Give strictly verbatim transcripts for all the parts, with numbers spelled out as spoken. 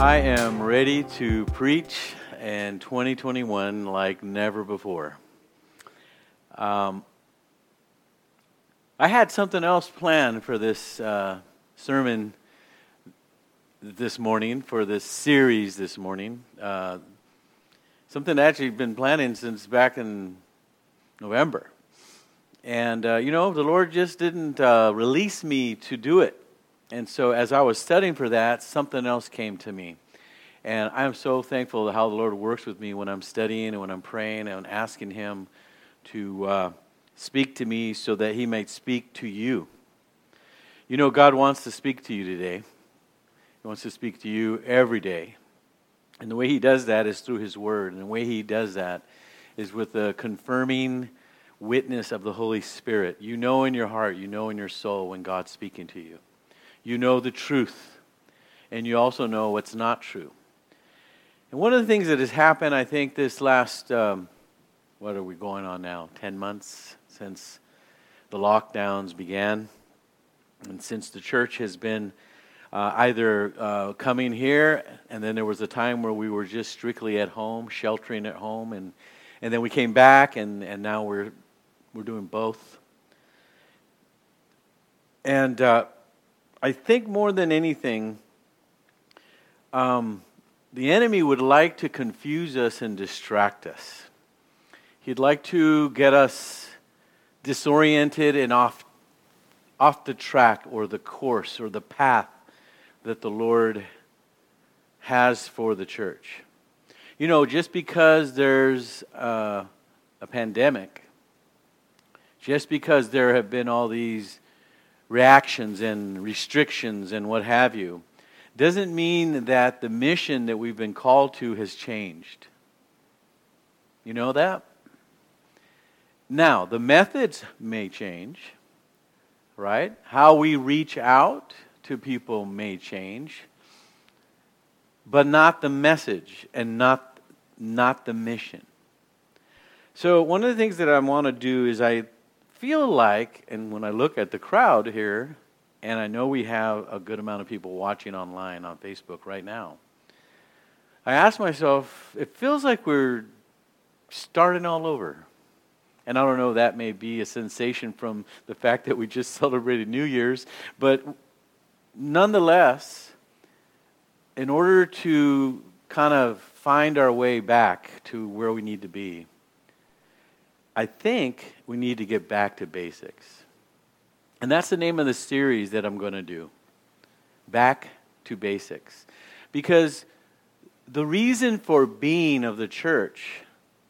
I am ready to preach in twenty twenty-one like never before. Um, I had something else planned for this uh, sermon this morning, for this series this morning. Uh, something I've actually been planning since back in November. And, uh, you know, the Lord just didn't uh, release me to do it. And so as I was studying for that, something else came to me. And I'm so thankful to how the Lord works with me when I'm studying and when I'm praying and asking Him to uh, speak to me so that He might speak to you. You know, God wants to speak to you today. He wants to speak to you every day. And the way He does that is through His Word. And the way He does that is with the confirming witness of the Holy Spirit. You know in your heart, you know in your soul when God's speaking to you. You know the truth, and you also know what's not true. And one of the things that has happened, I think, this last, um, what are we going on now, ten months since the lockdowns began, and since the church has been uh, either uh, coming here, and then there was a time where we were just strictly at home, sheltering at home, and, and then we came back, and, and now we're we're doing both. And uh, I think more than anything, um, the enemy would like to confuse us and distract us. He'd like to get us disoriented and off, off the track or the course or the path that the Lord has for the church. You know, just because there's uh, a pandemic, just because there have been all these reactions and restrictions and what have you, doesn't mean that the mission that we've been called to has changed. You know that? Now, the methods may change, right? How we reach out to people may change, but not the message and not, not the mission. So one of the things that I want to do is I feel like, and when I look at the crowd here, and I know we have a good amount of people watching online on Facebook right now, I ask myself, it feels like we're starting all over. And I don't know, that may be a sensation from the fact that we just celebrated New Year's, but nonetheless, in order to kind of find our way back to where we need to be, I think we need to get back to basics. And that's the name of the series that I'm going to do. Back to Basics. Because the reason for being of the church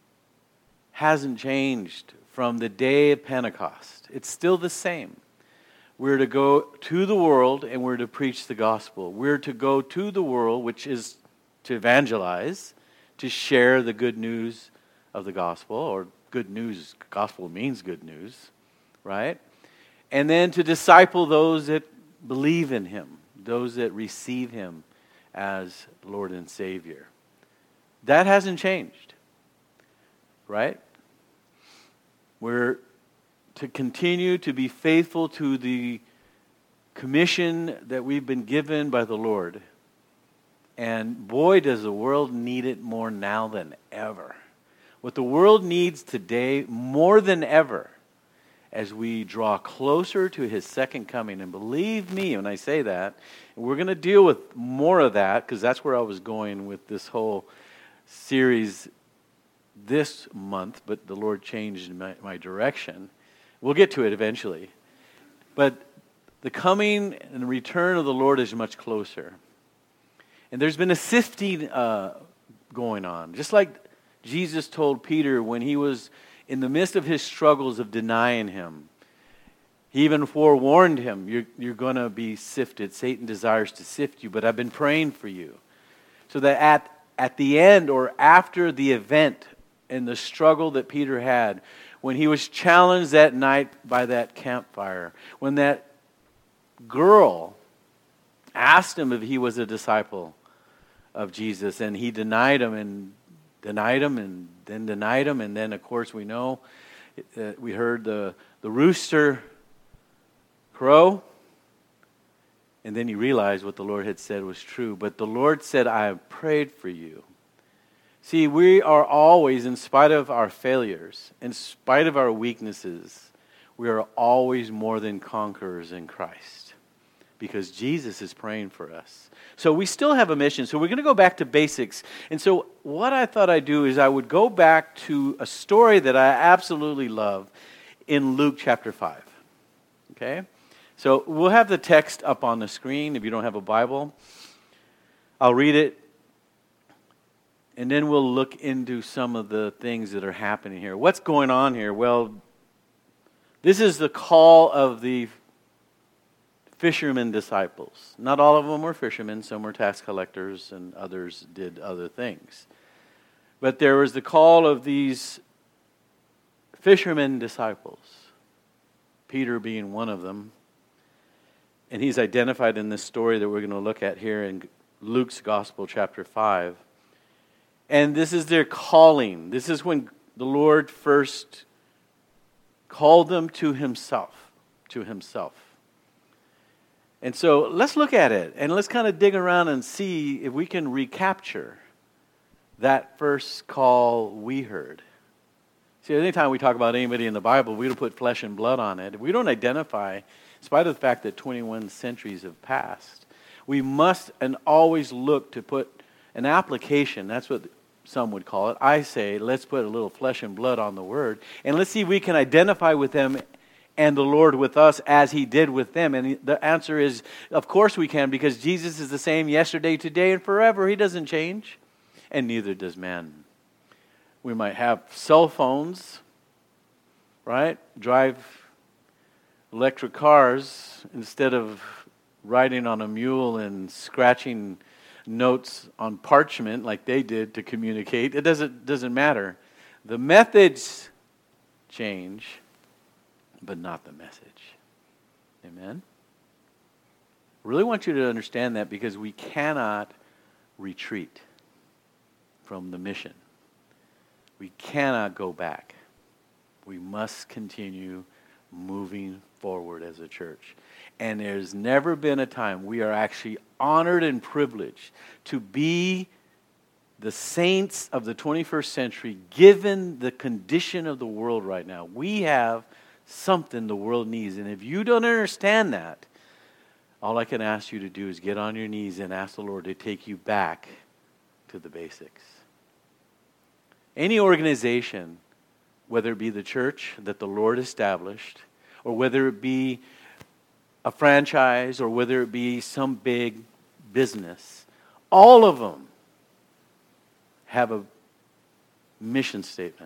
hasn't changed from the day of Pentecost. It's still the same. We're to go to the world and we're to preach the gospel. We're to go to the world, which is to evangelize, to share the good news of the gospel, or good news, gospel means good news, right? And then to disciple those that believe in Him, those that receive Him as Lord and Savior. That hasn't changed, right? We're to continue to be faithful to the commission that we've been given by the Lord. And boy, does the world need it more now than ever. What the world needs today more than ever, as we draw closer to His second coming. And believe me when I say that, and we're going to deal with more of that, because that's where I was going with this whole series this month, but the Lord changed my, my direction. We'll get to it eventually. But the coming and return of the Lord is much closer. And there's been a sifting uh, going on. Just like Jesus told Peter when he was in the midst of his struggles of denying Him. He even forewarned him, you're, you're going to be sifted. Satan desires to sift you, but I've been praying for you. So that at, at the end or after the event and the struggle that Peter had, when he was challenged that night by that campfire, when that girl asked him if he was a disciple of Jesus, and he denied him and denied him and then denied him, and then of course we know, uh, we heard the, the rooster crow, And then he realized what the Lord had said was true. But the Lord said, I have prayed for you. See, we are always, in spite of our failures, in spite of our weaknesses, we are always more than conquerors in Christ. Because Jesus is praying for us. So we still have a mission. So we're going to go back to basics. And so what I thought I'd do is I would go back to a story that I absolutely love in Luke chapter five. Okay? So we'll have the text up on the screen if you don't have a Bible. I'll read it. And then we'll look into some of the things that are happening here. What's going on here? Well, this is the call of the fishermen disciples. Not all of them were fishermen. Some were tax collectors and others did other things. But there was the call of these fishermen disciples. Peter being one of them. And he's identified in this story that we're going to look at here in Luke's Gospel, chapter five. And this is their calling. This is when the Lord first called them to himself. To himself. And so let's look at it. And let's kind of dig around and see if we can recapture that first call we heard. See, anytime we talk about anybody in the Bible, we don't put flesh and blood on it. We don't identify, in spite of the fact that twenty-one centuries have passed. We must and always look to put an application. That's what some would call it. I say, let's put a little flesh and blood on the word. And let's see if we can identify with them and the Lord with us as he did with them. And the answer is, of course we can, because Jesus is the same yesterday, today, and forever. He doesn't change. And neither does man. We might have cell phones, right? Drive electric cars instead of riding on a mule and scratching notes on parchment like they did to communicate. It doesn't doesn't matter. The methods change, but not the message. Amen? I really want you to understand that, because we cannot retreat from the mission. We cannot go back. We must continue moving forward as a church. And there's never been a time we are actually honored and privileged to be the saints of the twenty-first century, given the condition of the world right now. We have something the world needs. And if you don't understand that, all I can ask you to do is get on your knees and ask the Lord to take you back to the basics. Any organization, whether it be the church that the Lord established, or whether it be a franchise, or whether it be some big business, all of them have a mission statement.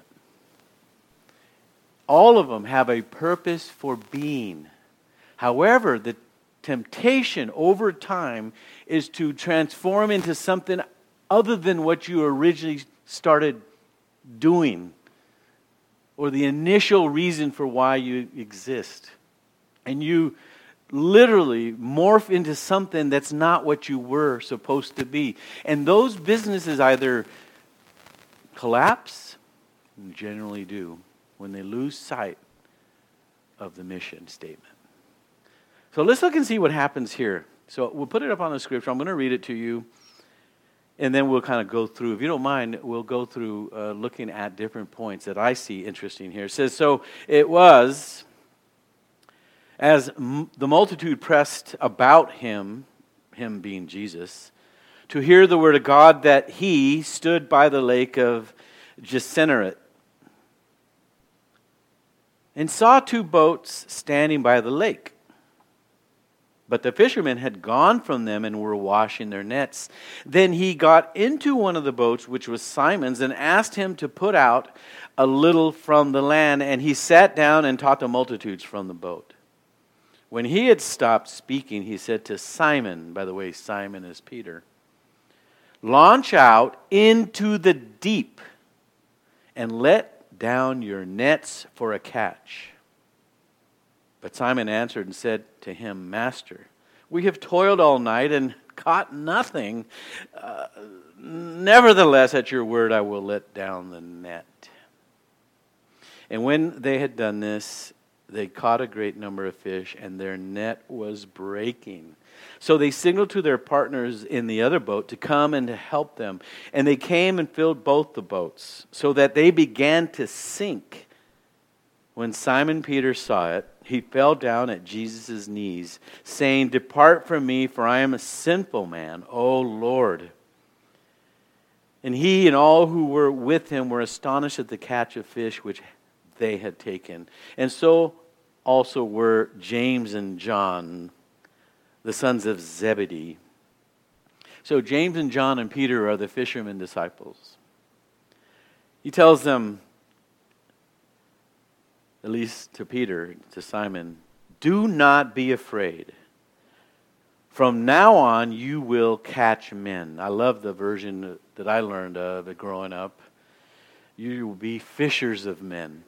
All of them have a purpose for being. However, the temptation over time is to transform into something other than what you originally started doing, or the initial reason for why you exist. And you literally morph into something that's not what you were supposed to be. And those businesses either collapse, and generally do, when they lose sight of the mission statement. So let's look and see what happens here. So we'll put it up on the scripture. I'm going to read it to you. And then we'll kind of go through, if you don't mind, we'll go through uh, looking at different points that I see interesting here. It says, so it was, as m- the multitude pressed about him, him being Jesus, to hear the word of God, that he stood by the lake of Gennesaret and saw two boats standing by the lake. But the fishermen had gone from them and were washing their nets. Then he got into one of the boats, which was Simon's, and asked him to put out a little from the land. And he sat down and taught the multitudes from the boat. When he had stopped speaking, he said to Simon, by the way, Simon is Peter, launch out into the deep and let down your nets for a catch. But Simon answered and said to him, Master, we have toiled all night and caught nothing. Uh, nevertheless, at your word, I will let down the net. And when they had done this, they caught a great number of fish, and their net was breaking. So they signaled to their partners in the other boat to come and to help them. And they came and filled both the boats, so that they began to sink. When Simon Peter saw it, he fell down at Jesus' knees, saying, "Depart from me, for I am a sinful man, O Lord." And he and all who were with him were astonished at the catch of fish which they had taken. And so also were James and John, the sons of Zebedee. So James and John and Peter are the fishermen disciples. He tells them, at least to Peter, to Simon, "Do not be afraid. From now on, you will catch men." I love the version that I learned of it growing up. You will be fishers of men.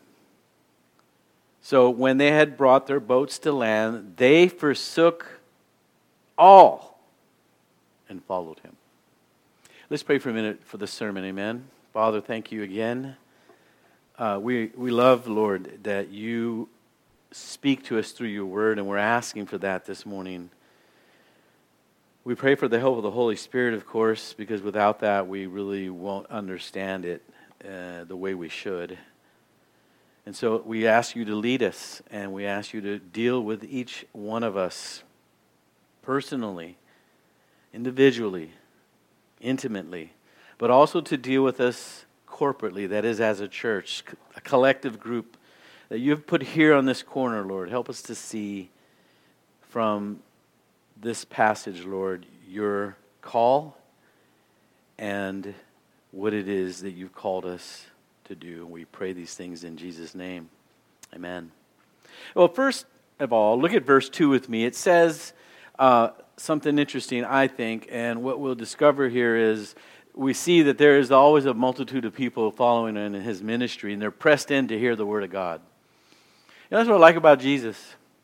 So when they had brought their boats to land, they forsook all and followed him. Let's pray for a minute for the sermon, amen. Father, thank you again. Uh, we, we love, Lord, that you speak to us through your word, and we're asking for that this morning. We pray for the help of the Holy Spirit, of course, because without that, we really won't understand it uh, the way we should. And so we ask you to lead us, and we ask you to deal with each one of us personally, individually, intimately, but also to deal with us corporately, that is, as a church, a collective group that you've put here on this corner, Lord. Help us to see from this passage, Lord, your call and what it is that you've called us to do. We pray these things in Jesus' name. Amen. Well, first of all, look at verse two with me. It says uh, something interesting, I think, and what we'll discover here is we see that there is always a multitude of people following in his ministry, and they're pressed in to hear the word of God. You know, that's what I like about Jesus.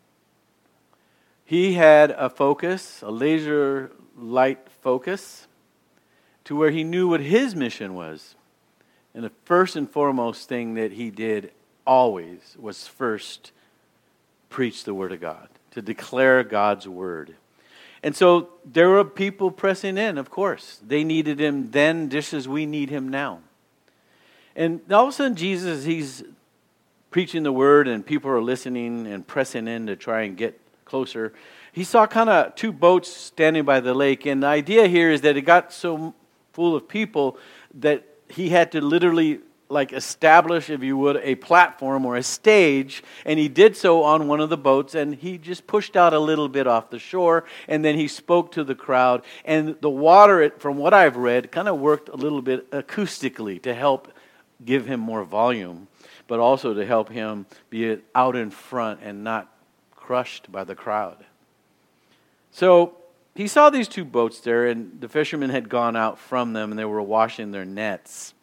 He had a focus, a laser light focus, to where he knew what his mission was. And the first and foremost thing that he did always was first preach the word of God, to declare God's word. And so there were people pressing in, of course. They needed him then just as we need him now. And all of a sudden Jesus, he's preaching the word and people are listening and pressing in to try and get closer. He saw kind of two boats standing by the lake. And the idea here is that it got so full of people that he had to literally like establish, if you would, a platform or a stage, and he did so on one of the boats, and he just pushed out a little bit off the shore, and then he spoke to the crowd, and the water, from what I've read, kind of worked a little bit acoustically to help give him more volume, but also to help him be out in front and not crushed by the crowd. So he saw these two boats there, and the fishermen had gone out from them, and they were washing their nets.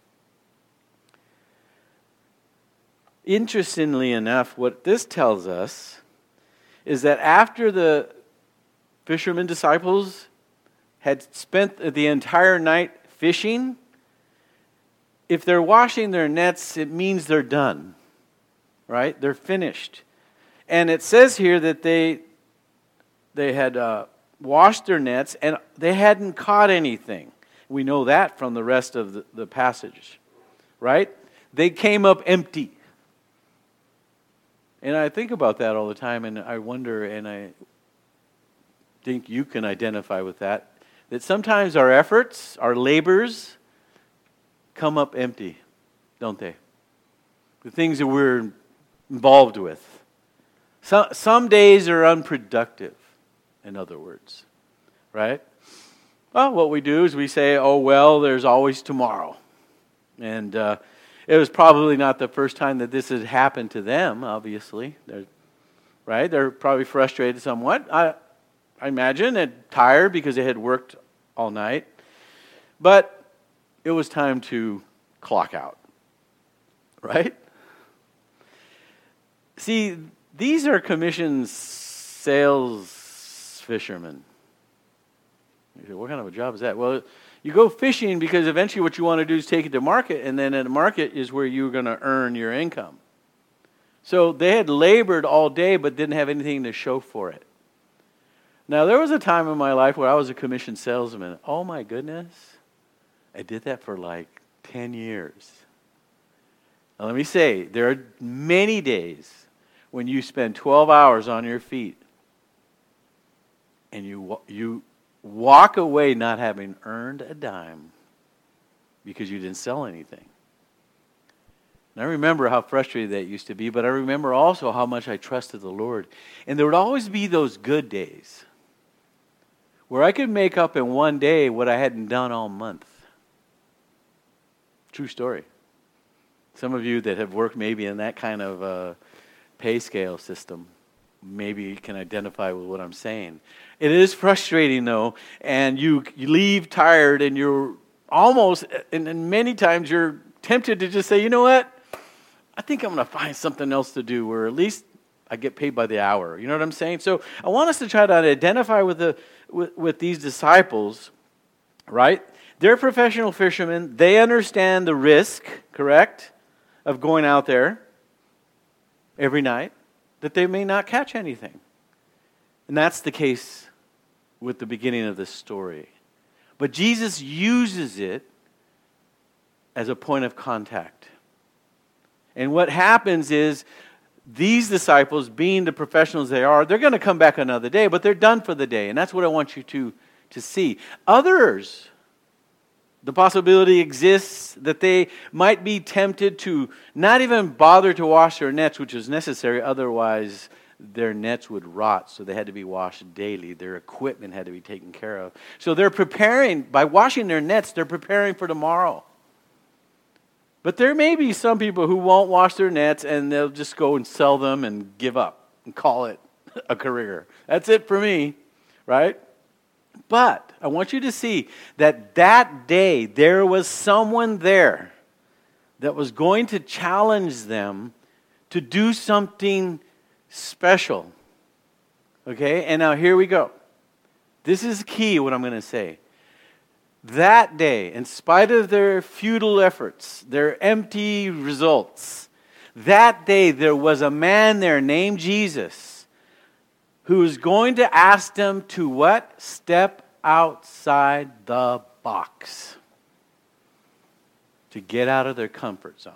Interestingly enough, what this tells us is that after the fishermen disciples had spent the entire night fishing, if they're washing their nets, it means they're done, right? They're finished. And it says here that they they had uh, washed their nets and they hadn't caught anything. We know that from the rest of the, the passage, right? They came up empty. And I think about that all the time, and I wonder, and I think you can identify with that, that sometimes our efforts, our labors, come up empty, don't they? The things that we're involved with. Some, some days are unproductive, in other words, right? Well, what we do is we say, oh, well, there's always tomorrow. And uh, it was probably not the first time that this had happened to them, obviously. They're, right? They're probably frustrated somewhat, I, I imagine, and tired because they had worked all night. But it was time to clock out, right? See, these are commissioned sales fishermen. You say, what kind of a job is that? Well, you go fishing because eventually what you want to do is take it to market, and then at the market is where you're going to earn your income, So they had labored all day but didn't have anything to show for it. Now, there was a time in my life where I was a commission salesman. Oh my goodness. I did that for like ten years. Now, let me say, there are many days when you spend twelve hours on your feet and you you walk away not having earned a dime because you didn't sell anything. And I remember how frustrated that used to be, but I remember also how much I trusted the Lord. And there would always be those good days where I could make up in one day what I hadn't done all month. True story. Some of you that have worked maybe in that kind of uh, pay scale system maybe can identify with what I'm saying. It is frustrating though, and you, you leave tired and you're almost, and, and many times you're tempted to just say, you know what? I think I'm going to find something else to do where at least I get paid by the hour. You know what I'm saying? So I want us to try to identify with the with, with these disciples, right? They're professional fishermen. They understand the risk, correct, of going out there every night, that they may not catch anything. And that's the case with the beginning of this story. But Jesus uses it as a point of contact. And what happens is these disciples, being the professionals they are, they're going to come back another day, but they're done for the day. And that's what I want you to, to see. Others, the possibility exists that they might be tempted to not even bother to wash their nets, which is necessary. Otherwise, their nets would rot, so they had to be washed daily. Their equipment had to be taken care of. So they're preparing, by washing their nets, they're preparing for tomorrow. But there may be some people who won't wash their nets and they'll just go and sell them and give up and call it a career. That's it for me, right? But I want you to see that that day there was someone there that was going to challenge them to do something special. Okay? And now here we go. This is key, what I'm going to say. That day, in spite of their futile efforts, their empty results, that day there was a man there named Jesus who was going to ask them to what? Step outside the box. To get out of their comfort zone.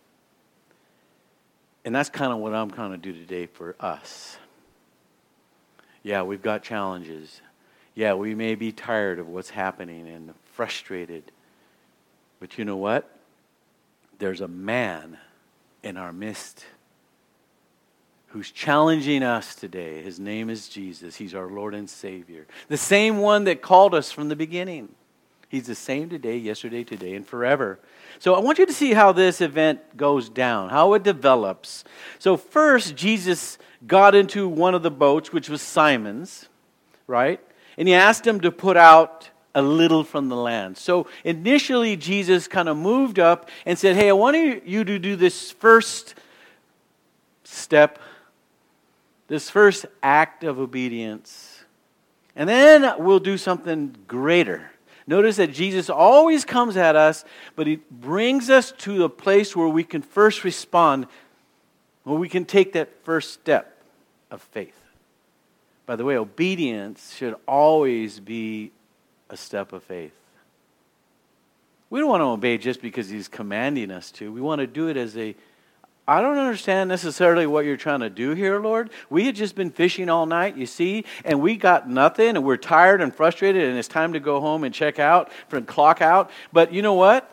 And that's kind of what I'm going to do today for us. Yeah, we've got challenges. Yeah, we may be tired of what's happening and frustrated. But you know what? There's a man in our midst who's challenging us today. His name is Jesus. He's our Lord and Savior. The same one that called us from the beginning. He's the same today, yesterday, today, and forever. So I want you to see how this event goes down, how it develops. So first, Jesus got into one of the boats, which was Simon's, right? And he asked him to put out a little from the land. So initially, Jesus kind of moved up and said, hey, I want you to do this first step, this first act of obedience. And then we'll do something greater. Notice that Jesus always comes at us, but he brings us to a place where we can first respond, where we can take that first step of faith. By the way, obedience should always be a step of faith. We don't want to obey just because he's commanding us to. We want to do it as a, I don't understand necessarily what you're trying to do here, Lord. We had just been fishing all night, you see, and we got nothing, and we're tired and frustrated, and it's time to go home and check out, and clock out. But you know what?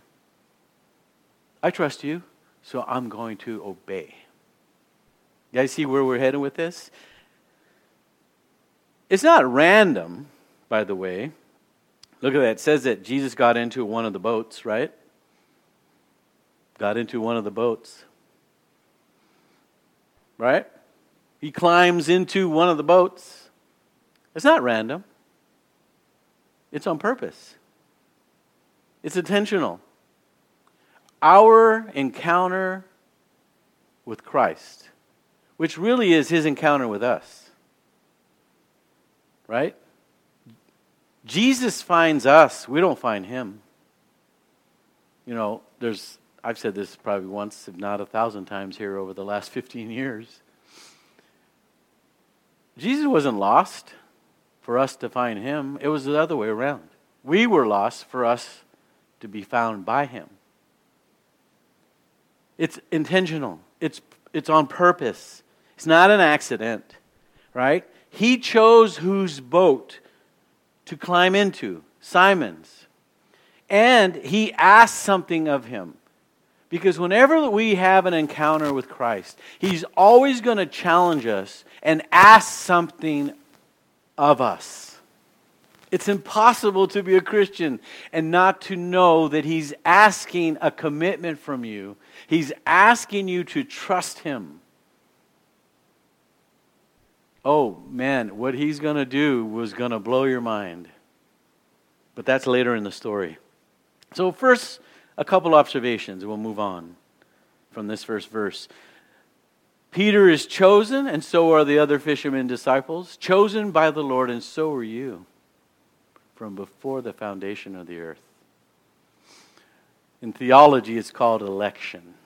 I trust you, so I'm going to obey. You guys see where we're headed with this? It's not random, by the way. Look at that. It says that Jesus got into one of the boats, right? Got into one of the boats. Right? He climbs into one of the boats. It's not random. It's on purpose. It's intentional. Our encounter with Christ, which really is his encounter with us. Right? Jesus finds us. We don't find him. You know, there's I've said this probably once, if not a thousand times here over the last fifteen years. Jesus wasn't lost for us to find him. It was the other way around. We were lost for us to be found by him. It's intentional. It's, it's on purpose. It's not an accident, right? He chose whose boat to climb into, Simon's. And he asked something of him. Because whenever we have an encounter with Christ, he's always going to challenge us and ask something of us. It's impossible to be a Christian and not to know that he's asking a commitment from you. He's asking you to trust him. Oh, man, what he's going to do was going to blow your mind. But that's later in the story. So first, a couple observations, and we'll move on from this first verse. Peter is chosen, and so are the other fishermen disciples, chosen by the Lord, and so are you, from before the foundation of the earth. In theology, it's called election.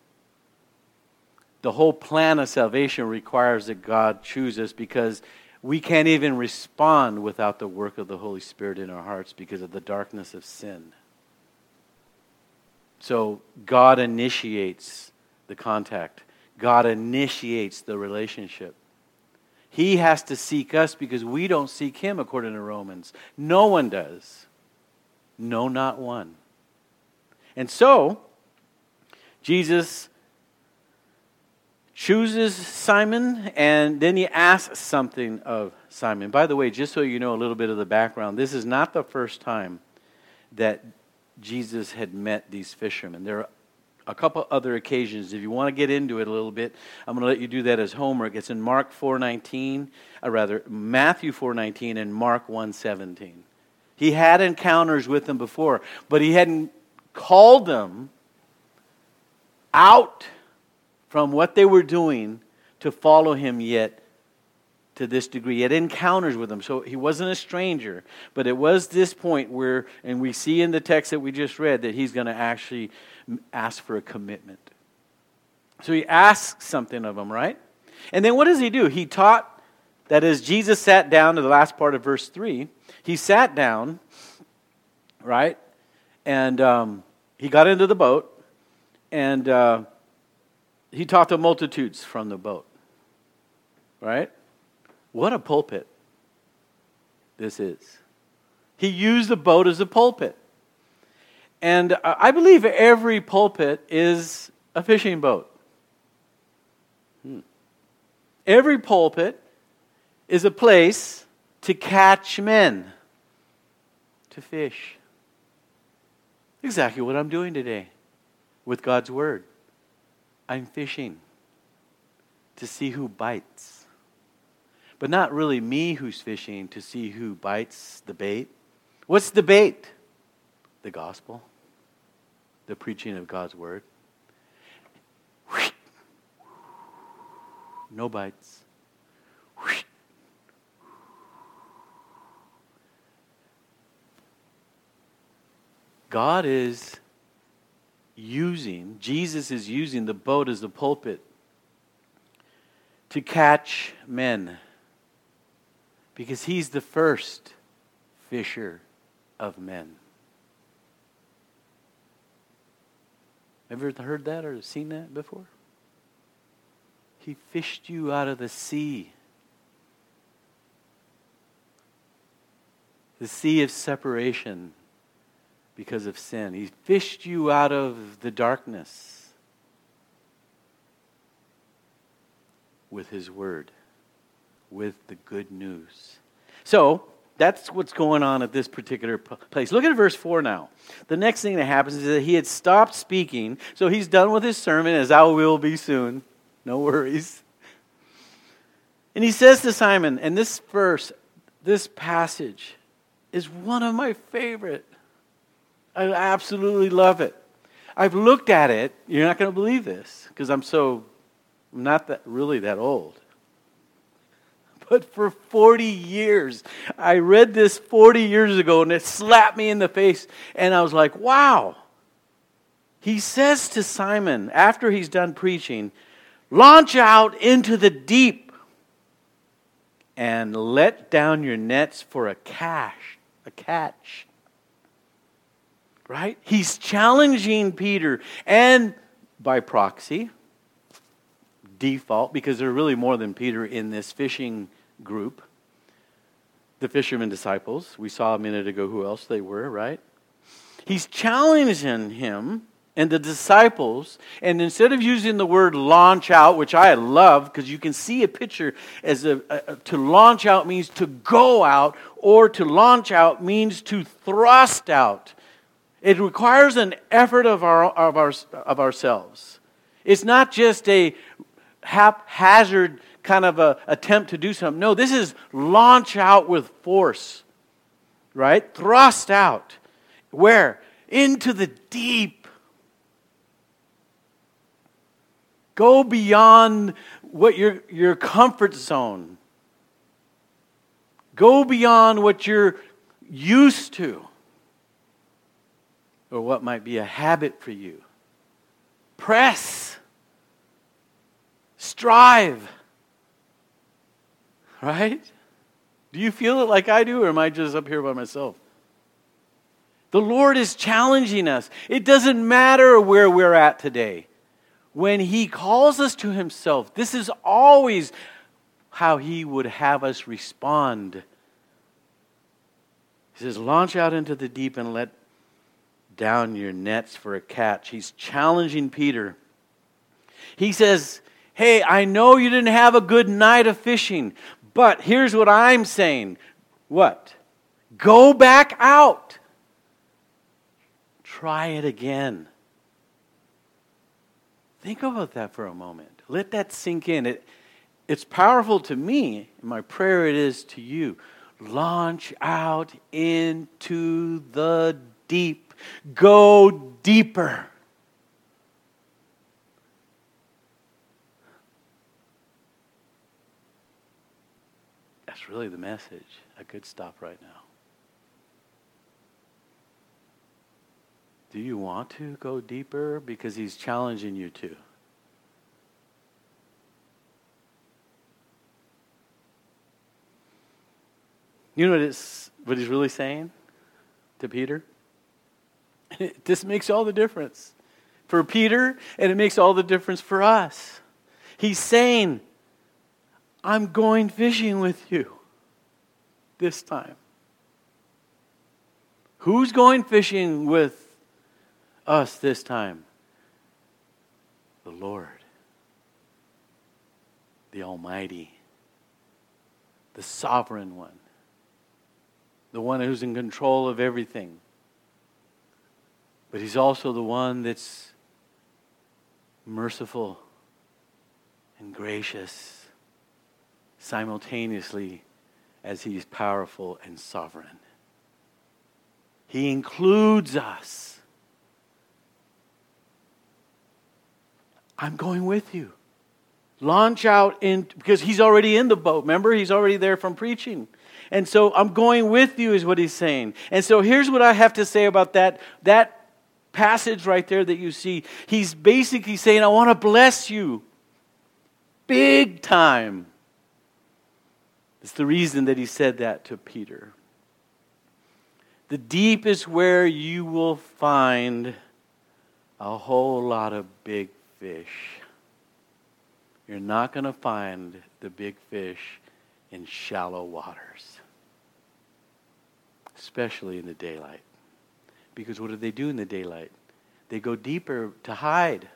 The whole plan of salvation requires that God choose us because we can't even respond without the work of the Holy Spirit in our hearts because of the darkness of sin. So God initiates the contact. God initiates the relationship. He has to seek us because we don't seek him, according to Romans. No one does. No, not one. And so, Jesus chooses Simon, and then he asks something of Simon. By the way, just so you know a little bit of the background, this is not the first time that Jesus had met these fishermen. There are a couple other occasions. If you want to get into it a little bit, I'm going to let you do that as homework. It's in Mark four nineteen, or rather Matthew four nineteen and Mark one seventeen. He had encounters with them before, but he hadn't called them out from what they were doing to follow him yet to this degree. He had encounters with them, so he wasn't a stranger. But it was this point where, and we see in the text that we just read, that he's going to actually ask for a commitment. So he asks something of them, right? And then what does he do? He taught that as Jesus sat down to the last part of verse three, he sat down, right? And um, he got into the boat, and uh, he taught the multitudes from the boat, right? What a pulpit this is. He used the boat as a pulpit. And I believe every pulpit is a fishing boat. Hmm. Every pulpit is a place to catch men, to fish. Exactly what I'm doing today with God's Word. I'm fishing to see who bites. But not really me who's fishing to see who bites the bait. What's the bait? The gospel. The preaching of God's Word. No bites. God is using, Jesus is using the boat as the pulpit to catch men. Because he's the first fisher of men. Ever heard that or seen that before? He fished you out of the sea. The sea of separation because of sin. He fished you out of the darkness with his word, with the good news. So, that's what's going on at this particular place. Look at verse four now. The next thing that happens is that he had stopped speaking, so he's done with his sermon, as I will be soon. No worries. And he says to Simon, and this verse, this passage, is one of my favorite. I absolutely love it. I've looked at it. You're not going to believe this, because I'm so, I'm not that really that old. But for forty years, I read this forty years ago, and it slapped me in the face, and I was like, wow, He says to Simon, after he's done preaching, launch out into the deep and let down your nets for a catch. A catch. Right? He's challenging Peter, and by proxy, default, because there are really more than Peter in this fishing group, the fishermen disciples. We saw a minute ago who else they were, right? He's challenging him and the disciples, and instead of using the word launch out, which I love because you can see a picture as a, a to launch out means to go out, or to launch out means to thrust out. It requires an effort of our of our of ourselves. It's not just a haphazard kind of a attempt to do something. No, this is launch out with force, right? Thrust out. Where? Into the deep. Go beyond what your your comfort zone. Go beyond what you're used to, or what might be a habit for you. Press. Strive. Right? Do you feel it like I do, or am I just up here by myself? The Lord is challenging us. It doesn't matter where we're at today. When He calls us to Himself, this is always how He would have us respond. He says, launch out into the deep and let down your nets for a catch. He's challenging Peter. He says, hey, I know you didn't have a good night of fishing, but here's what I'm saying. What? Go back out. Try it again. Think about that for a moment. Let that sink in. It, it's powerful to me. My prayer it is to you. Launch out into the deep. Go deeper. That's really the message. I could stop right now. Do you want to go deeper? Because He's challenging you to. You know what, it's, what He's really saying to Peter? This makes all the difference for Peter, and it makes all the difference for us. He's saying, I'm going fishing with you this time. Who's going fishing with us this time? The Lord, the Almighty, the Sovereign One, the one who's in control of everything. But He's also the one that's merciful and gracious simultaneously as He's powerful and sovereign. He includes us. I'm going with you. Launch out in, because He's already in the boat. Remember, He's already there from preaching. And so I'm going with you is what He's saying. And so here's what I have to say about that, that passage right there that you see. He's basically saying, I want to bless you. Big time. It's the reason that He said that to Peter. The deep is where you will find a whole lot of big fish. You're not going to find the big fish in shallow waters, especially in the daylight. Because what do they do in the daylight? They go deeper to hide.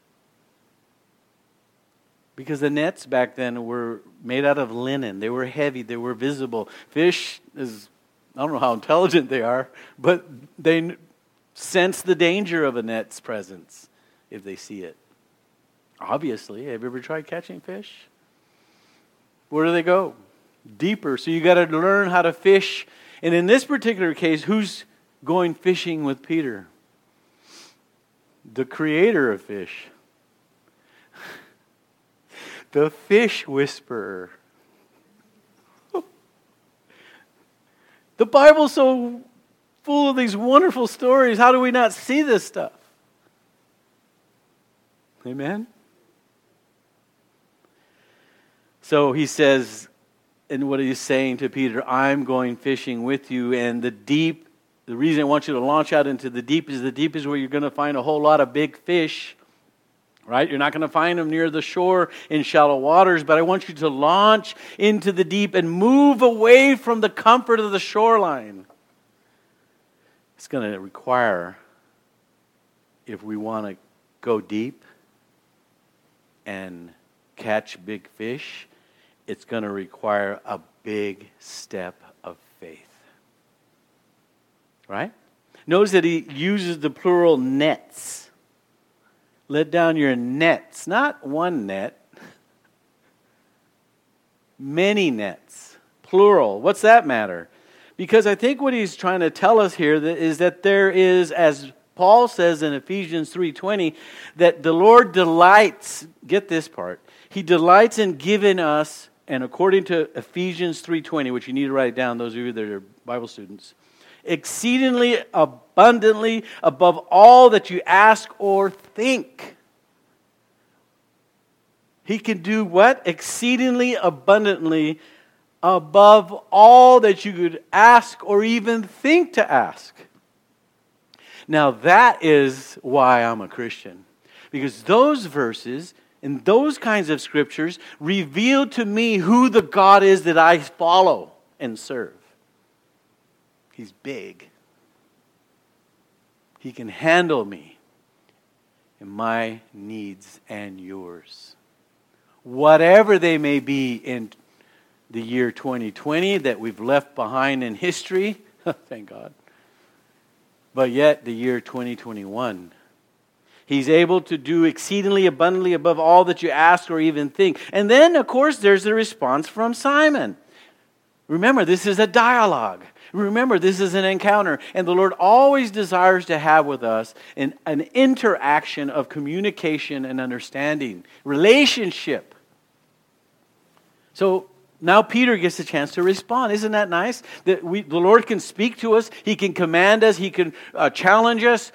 Because the nets back then were made out of linen. They were heavy. They were visible. Fish is, I don't know how intelligent they are, but they sense the danger of a net's presence if they see it. Obviously, have you ever tried catching fish? Where do they go? Deeper. So you got to learn how to fish. And in this particular case, who's going fishing with Peter? The creator of fish. The fish whisperer. The Bible's so full of these wonderful stories. How do we not see this stuff? Amen? So he says, and what he's saying to Peter, I'm going fishing with you, and the deep, the reason I want you to launch out into the deep is the deep is where you're going to find a whole lot of big fish. Right? You're not going to find them near the shore in shallow waters, but I want you to launch into the deep and move away from the comfort of the shoreline. It's going to require, if we want to go deep and catch big fish, it's going to require a big step of faith. Right? Notice that he uses the plural nets. Let down your nets, not one net, many nets, plural. What's that matter? Because I think what he's trying to tell us here is that there is, as Paul says in Ephesians three twenty, that the Lord delights, get this part, He delights in giving us, and according to Ephesians three twenty, which you need to write down, those of you that are Bible students, exceedingly abundantly above all that you ask or think. He can do what? Exceedingly abundantly above all that you could ask or even think to ask. Now that is why I'm a Christian. Because those verses and those kinds of scriptures reveal to me who the God is that I follow and serve. He's big. He can handle me and my needs and yours. Whatever they may be in the year twenty twenty that we've left behind in history, thank God. But yet the year twenty twenty-one, He's able to do exceedingly abundantly above all that you ask or even think. And then, of course, there's the response from Simon. Remember, this is a dialogue. Remember, this is an encounter. And the Lord always desires to have with us an, an interaction of communication and understanding, relationship. So now Peter gets a chance to respond. Isn't that nice? That we, the Lord can speak to us. He can command us. He can uh, challenge us.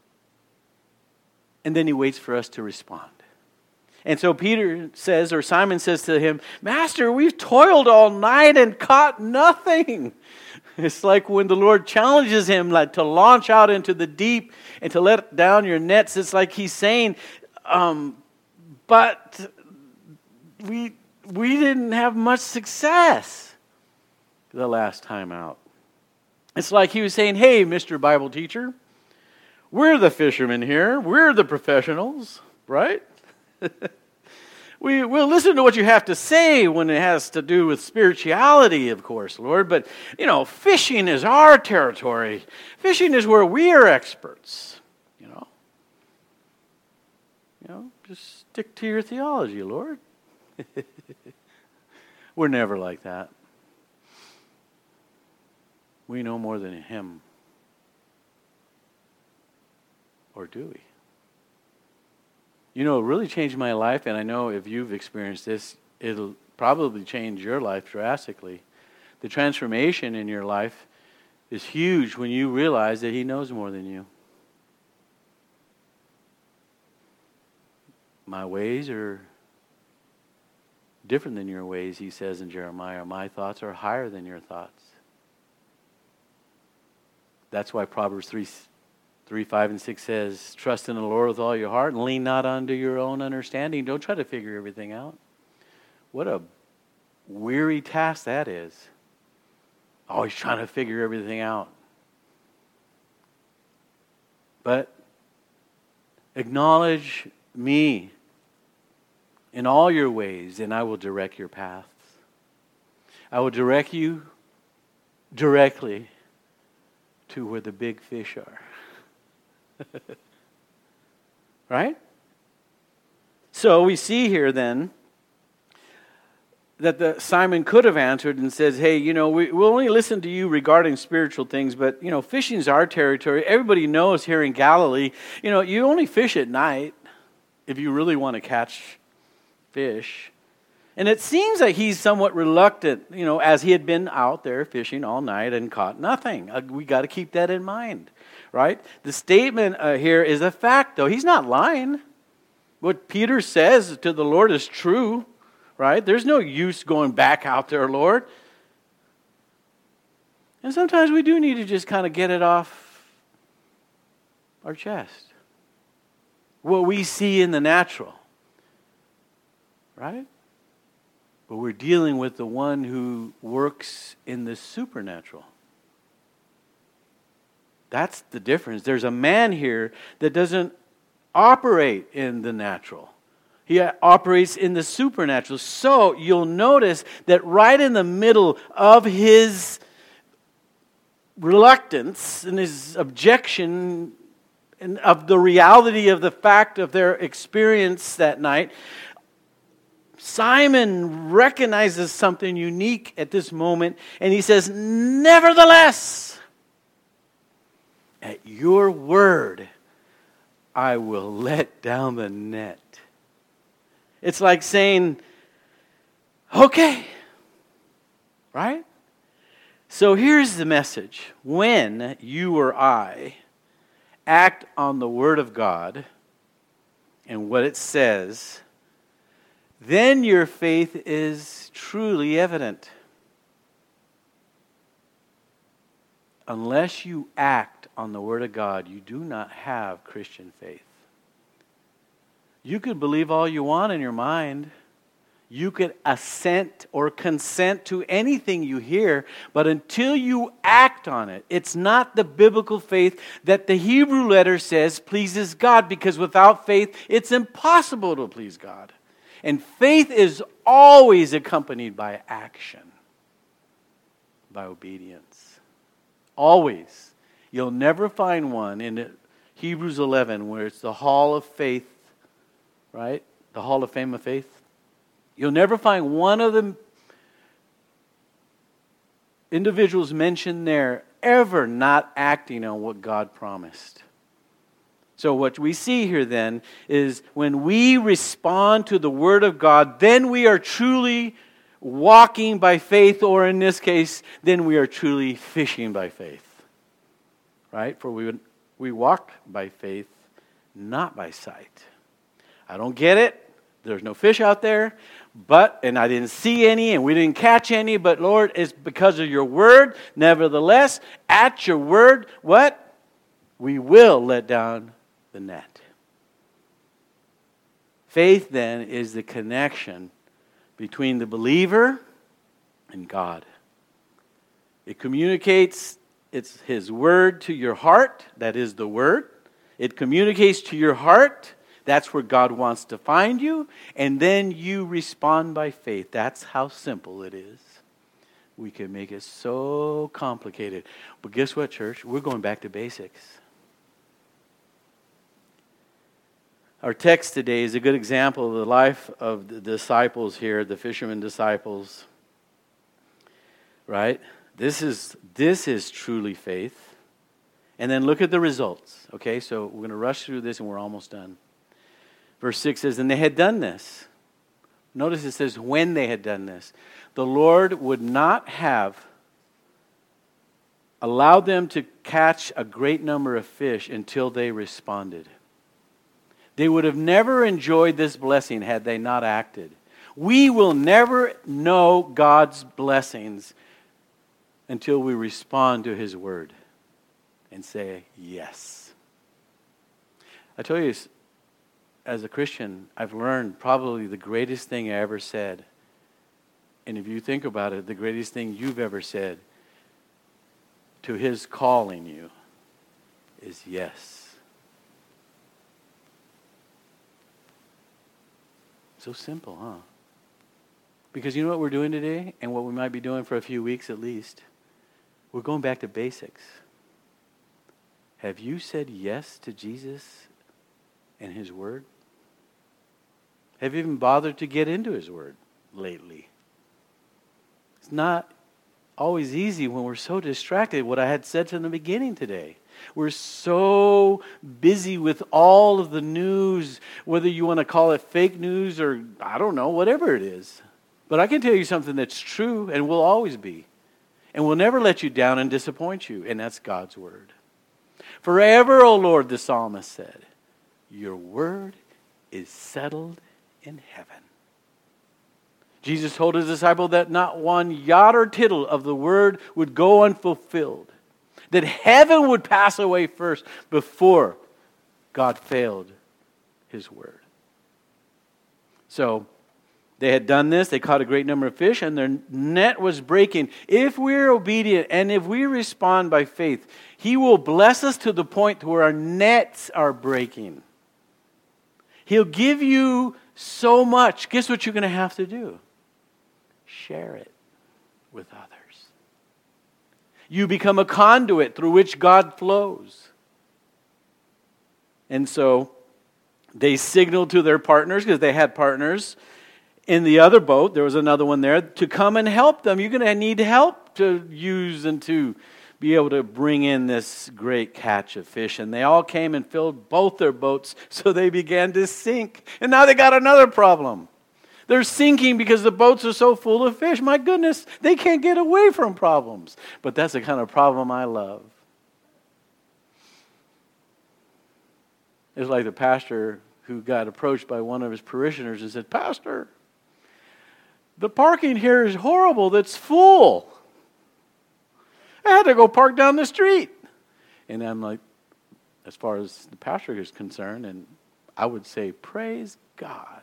And then He waits for us to respond. And so Peter says, or Simon says to him, Master, we've toiled all night and caught nothing. It's like when the Lord challenges him like to launch out into the deep and to let down your nets. It's like He's saying, um, but we, we didn't have much success the last time out. It's like He was saying, hey, Mister Bible teacher, we're the fishermen here. We're the professionals, right? we, we'll listen to what you have to say when it has to do with spirituality, of course, Lord. But, you know, fishing is our territory. Fishing is where we are experts, you know. You know, just stick to your theology, Lord. We're never like that. We know more than Him. Or do we? You know, it really changed my life, and I know if you've experienced this, it'll probably change your life drastically. The transformation in your life is huge when you realize that He knows more than you. My ways are different than your ways, He says in Jeremiah. My thoughts are higher than your thoughts. That's why Proverbs three Three, five, and six says, trust in the Lord with all your heart and lean not unto your own understanding. Don't try to figure everything out. What a weary task that is. Always trying to figure everything out. But acknowledge me in all your ways, and I will direct your paths. I will direct you directly to where the big fish are. Right? So we see here then that the Simon could have answered and says, hey, you know, we, we'll only listen to you regarding spiritual things, but, you know, fishing's our territory. Everybody knows here in Galilee, you know, you only fish at night if you really want to catch fish. And it seems like he's somewhat reluctant, you know, as he had been out there fishing all night and caught nothing. Uh, we got to keep that in mind, right? The statement uh, here is a fact, though. He's not lying. What Peter says to the Lord is true, right? There's no use going back out there, Lord. And sometimes we do need to just kind of get it off our chest. What we see in the natural, right? But we're dealing with the one who works in the supernatural. That's the difference. There's a man here that doesn't operate in the natural. He operates in the supernatural. So you'll notice that right in the middle of his reluctance and his objection and of the reality of the fact of their experience that night, Simon recognizes something unique at this moment, and he says, nevertheless, at your word, I will let down the net. It's like saying, okay, right? So here's the message. When you or I act on the word of God and what it says, then your faith is truly evident. Unless you act on the Word of God, you do not have Christian faith. You could believe all you want in your mind. You could assent or consent to anything you hear, but until you act on it, it's not the biblical faith that the Hebrew letter says pleases God, because without faith, it's impossible to please God. And faith is always accompanied by action, by obedience. Always. You'll never find one in Hebrews eleven where it's the hall of faith, right? The hall of fame of faith. You'll never find one of the individuals mentioned there ever not acting on what God promised. So what we see here then is when we respond to the Word of God, then we are truly walking by faith, or in this case, then we are truly fishing by faith. Right? For we we walk by faith, not by sight. I don't get it. There's no fish out there, but, and I didn't see any, and we didn't catch any, but Lord, it's because of your word. Nevertheless, at your word, what? We will let down the net. Faith then is the connection between the believer and God. It communicates, it's His word to your heart. That is the word. It communicates to your heart. That's where God wants to find you. And then you respond by faith. That's how simple it is. We can make it so complicated. But guess what, church? We're going back to basics. Our text today is a good example of the life of the disciples here, the fishermen disciples. Right? This is this is truly faith. And then look at the results. Okay, so we're going to rush through this and we're almost done. Verse six says, and they had done this. Notice it says, when they had done this. The Lord would not have allowed them to catch a great number of fish until they responded. They would have never enjoyed this blessing had they not acted. We will never know God's blessings until we respond to His word and say yes. I tell you, as a Christian, I've learned probably the greatest thing I ever said. And if you think about it, the greatest thing you've ever said to His calling you is yes. So simple, huh? Because you know what we're doing today, and what we might be doing for a few weeks at least? We're going back to basics. Have you said yes to Jesus and His word? Have you even bothered to get into His word lately? It's not always easy when we're so distracted. What I had said in the beginning today. We're so busy with all of the news, whether you want to call it fake news or, I don't know, whatever it is. But I can tell you something that's true and will always be. And will never let you down and disappoint you. And that's God's word. Forever, O Lord, the psalmist said, your word is settled in heaven. Jesus told his disciple that not one jot or tittle of the word would go unfulfilled. That heaven would pass away first before God failed his word. So they had done this. They caught a great number of fish and their net was breaking. If we're obedient and if we respond by faith, he will bless us to the point to where our nets are breaking. He'll give you so much. Guess what you're going to have to do? Share it with others. You become a conduit through which God flows. And so they signaled to their partners, because they had partners in the other boat, there was another one there, to come and help them. You're going to need help to use and to be able to bring in this great catch of fish. And they all came and filled both their boats, so they began to sink. And now they got another problem. They're sinking because the boats are so full of fish. My goodness, they can't get away from problems. But that's the kind of problem I love. It's like the pastor who got approached by one of his parishioners and said, "Pastor, the parking here is horrible. That's full. I had to go park down the street." And I'm like, as far as the pastor is concerned, and I would say, praise God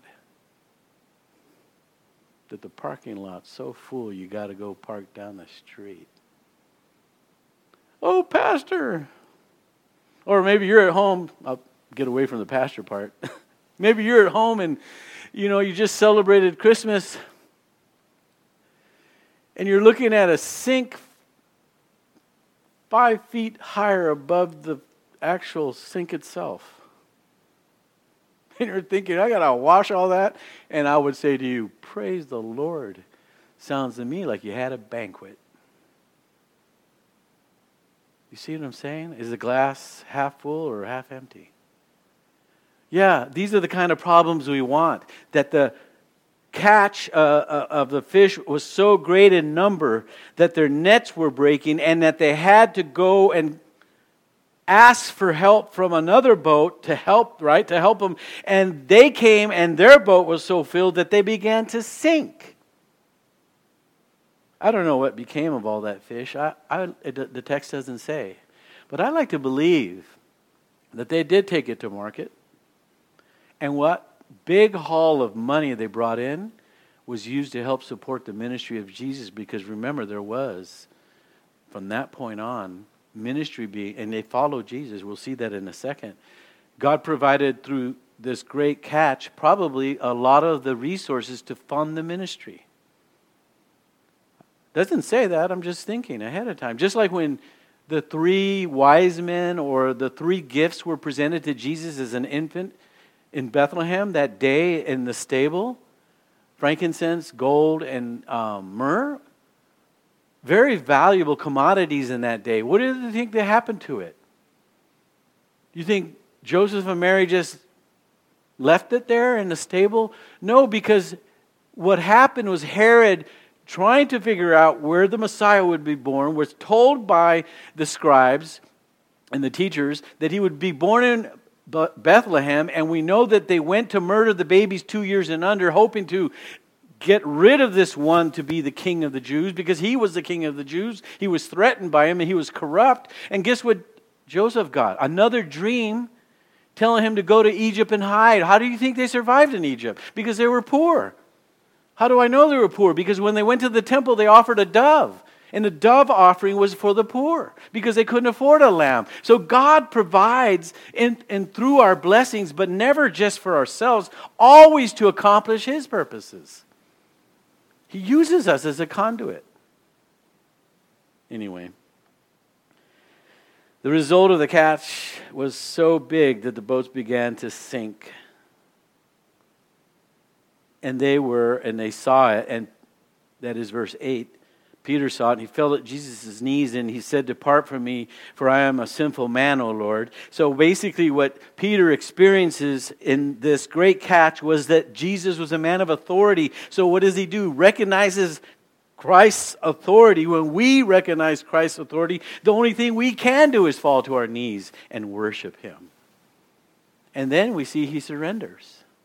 that the parking lot's so full you got to go park down the street. "Oh, pastor." Or maybe you're at home. I'll get away from the pastor part. Maybe you're at home and, you know, you just celebrated Christmas and you're looking at a sink five feet higher above the actual sink itself. And you're thinking, I got to wash all that? And I would say to you, praise the Lord. Sounds to me like you had a banquet. You see what I'm saying? Is the glass half full or half empty? Yeah, these are the kind of problems we want. That the catch uh, of the fish was so great in number that their nets were breaking and that they had to go and ask for help from another boat to help, right, to help them. And they came and their boat was so filled that they began to sink. I don't know what became of all that fish. I, I, it, the text doesn't say. But I like to believe that they did take it to market. And what big haul of money they brought in was used to help support the ministry of Jesus. Because remember, there was, from that point on, ministry being, and they followed Jesus. We'll see that in a second. God provided through this great catch probably a lot of the resources to fund the ministry. Doesn't say that. I'm just thinking ahead of time. Just like when the three wise men or the three gifts were presented to Jesus as an infant in Bethlehem that day in the stable, frankincense, gold, and um, myrrh, very valuable commodities in that day. What do you think that happened to it? You think Joseph and Mary just left it there in the stable? No, because what happened was Herod, trying to figure out where the Messiah would be born, was told by the scribes and the teachers that he would be born in Bethlehem, and we know that they went to murder the babies two years and under, hoping to get rid of this one to be the king of the Jews, because he was the king of the Jews. He was threatened by him, and he was corrupt. And guess what Joseph got? Another dream telling him to go to Egypt and hide. How do you think they survived in Egypt? Because they were poor. How do I know they were poor? Because when they went to the temple, they offered a dove. And the dove offering was for the poor because they couldn't afford a lamb. So God provides in, and through our blessings, but never just for ourselves, always to accomplish His purposes. He uses us as a conduit. Anyway, the result of the catch was so big that the boats began to sink. And they were, and they saw it, and that is verse eight. Peter saw it, and he fell at Jesus' knees, and he said, "Depart from me, for I am a sinful man, O Lord." So basically what Peter experiences in this great catch was that Jesus was a man of authority. So what does he do? Recognizes Christ's authority. When we recognize Christ's authority, the only thing we can do is fall to our knees and worship Him. And then we see he surrenders.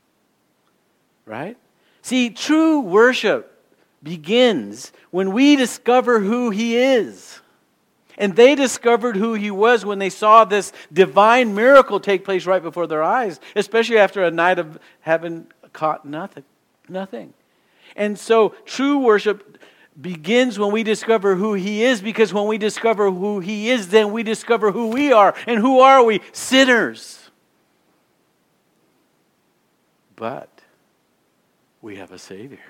right? See, true worship begins when we discover who He is. And they discovered who He was when they saw this divine miracle take place right before their eyes, especially after a night of having caught nothing. nothing. And so true worship begins when we discover who He is, because when we discover who He is, then we discover who we are. And who are we? Sinners. But we have a Savior.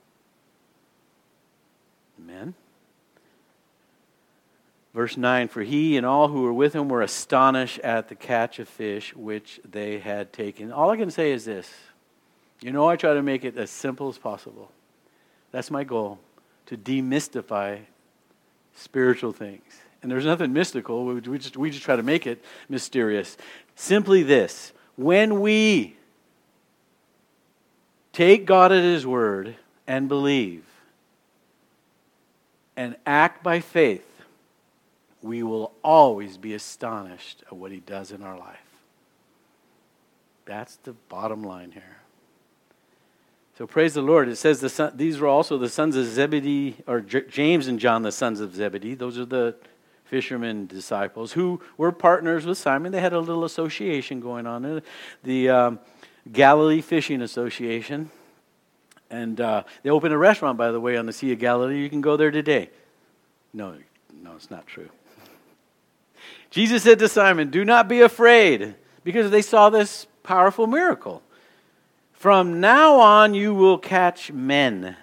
Amen. Verse nine, for he and all who were with him were astonished at the catch of fish which they had taken. All I can say is this. You know, I try to make it as simple as possible. That's my goal, to demystify spiritual things. And there's nothing mystical. We just, we just try to make it mysterious. Simply this. When we take God at His word and believe and act by faith, we will always be astonished at what He does in our life. That's the bottom line here. So praise the Lord. It says the son, these were also the sons of Zebedee, or J- James and John, the sons of Zebedee. Those are the fishermen disciples who were partners with Simon. They had a little association going on, the um, Galilee Fishing Association. And uh, they opened a restaurant, by the way, on the Sea of Galilee. You can go there today. No, no, it's not true. Jesus said to Simon, do not be afraid, because they saw this powerful miracle. From now on you will catch men.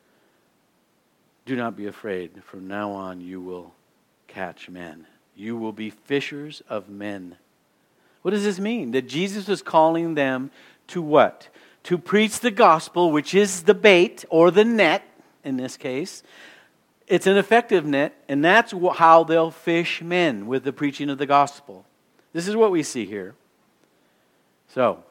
Do not be afraid. From now on you will catch men. You will be fishers of men. What does this mean? That Jesus was calling them to what? To preach the gospel, which is the bait or the net in this case. It's an effective net, and that's how they'll fish men, with the preaching of the gospel. This is what we see here. So,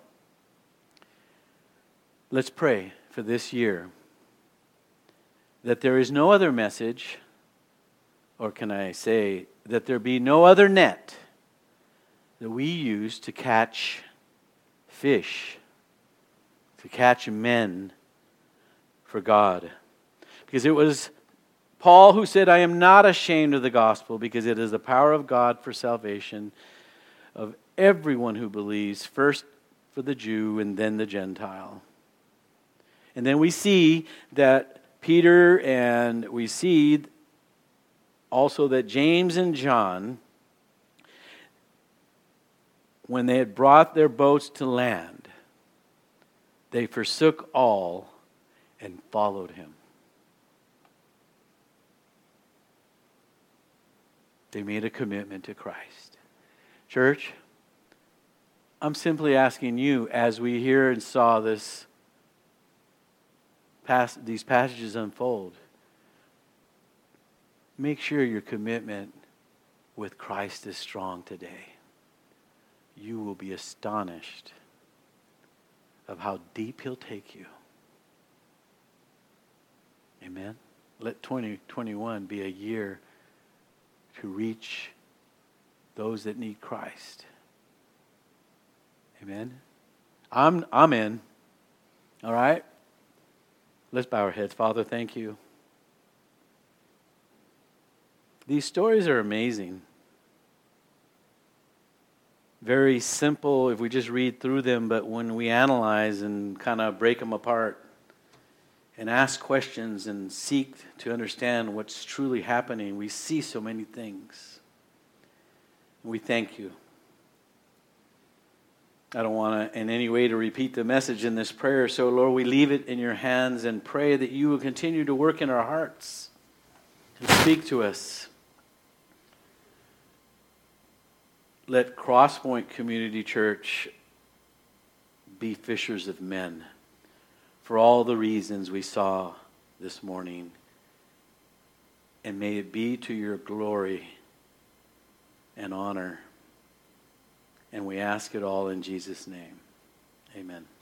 let's pray for this year that there is no other message, or can I say that there be no other net that we use to catch fish, to catch men for God. Because it was Paul who said, I am not ashamed of the gospel, because it is the power of God for salvation of everyone who believes, first for the Jew and then the Gentile. And then we see that Peter, and we see also that James and John, when they had brought their boats to land, they forsook all and followed Him. They made a commitment to Christ. Church, I'm simply asking you, as we hear and saw this, pass, these passages unfold, make sure your commitment with Christ is strong today. You will be astonished of how deep He'll take you. Amen. Let twenty twenty-one be a year to reach those that need Christ. Amen. I'm I'm in. All right. Let's bow our heads. Father, thank you. These stories are amazing. Very simple if we just read through them, but when we analyze and kind of break them apart and ask questions and seek to understand what's truly happening, we see so many things. We thank you. I don't want to in any way to repeat the message in this prayer, so Lord, we leave it in your hands and pray that you will continue to work in our hearts and speak to us. Let Crosspoint Community Church be fishers of men for all the reasons we saw this morning. And may it be to your glory and honor. And we ask it all in Jesus' name. Amen.